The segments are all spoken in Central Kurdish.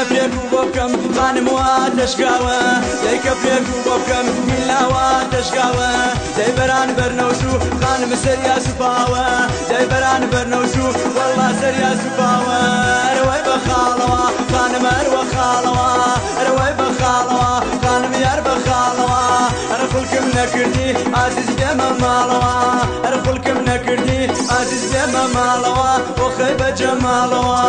فيك وبكم خانم واتشقاوة ديك فيك وبكم ملا واتشقاوة دي بران برنوسو خانم سريا سفاوة دي بران برنوسو والله سريا سفاوة روي بخالوة خانم اروى خالوة روي بخالوة خانم يار بخالوة رخلكم نكردي عزيز بيما مالوة رخلكم نكردي عزيز بيما مالوة وخيبة جمالوة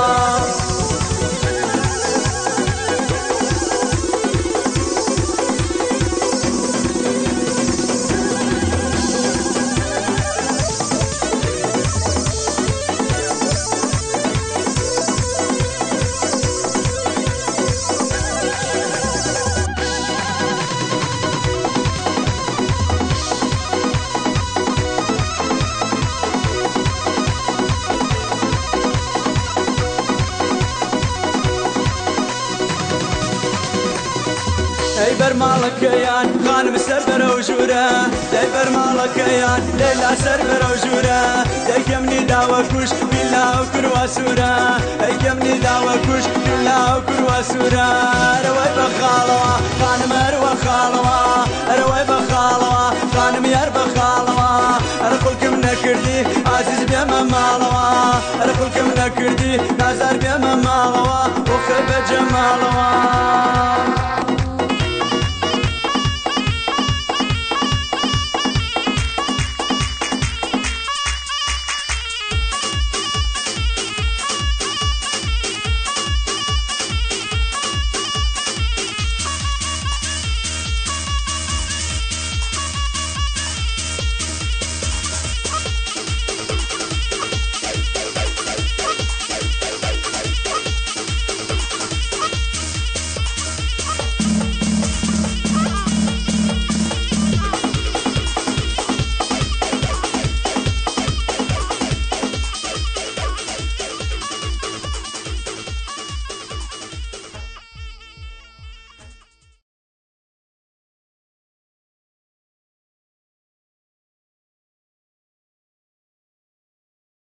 دايبر مالك يان خانم سربر وجورة دايبر مالك يان ليلى سربر وجورة دايكمني داوى كوش بلا وكروا سورة دايكمني داوى كوش بلا وكروا سورة روي بخالوة خانم اروى خالوة روي بخالوة خانم يار بخالوة رخلكم نكردي عزيز بيما مالوة رخلكم نكردي نازار بيما مالوة وخيبة جمالوة